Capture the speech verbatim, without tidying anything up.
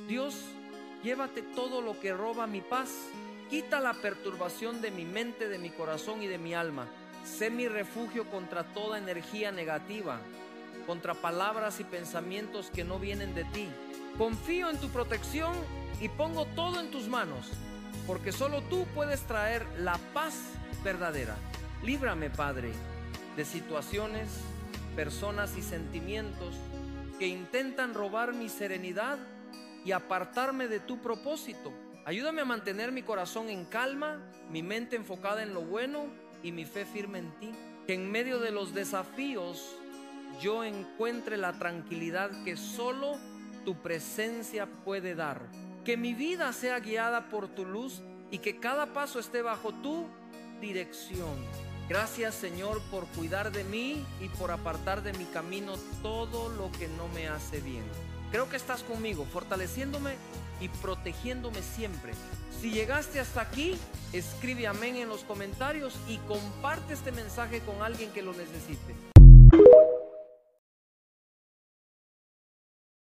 Dios, llévate todo lo que roba mi paz. Quita la perturbación de mi mente, de mi corazón y de mi alma. Sé mi refugio contra toda energía negativa, contra palabras y pensamientos que no vienen de ti. Confío en tu protección y pongo todo en tus manos, porque solo tú puedes traer la paz verdadera. Líbrame, Padre, de situaciones, personas y sentimientos que intentan robar mi serenidad y apartarme de tu propósito. Ayúdame a mantener mi corazón en calma, mi mente enfocada en lo bueno y mi fe firme en ti. Que en medio de los desafíos yo encuentre la tranquilidad que solo tu presencia puede dar. Que mi vida sea guiada por tu luz y que cada paso esté bajo tu dirección. Gracias, Señor, por cuidar de mí y por apartar de mi camino todo lo que no me hace bien. Creo que estás conmigo, fortaleciéndome y protegiéndome siempre. Si llegaste hasta aquí, escribe amén en los comentarios y comparte este mensaje con alguien que lo necesite.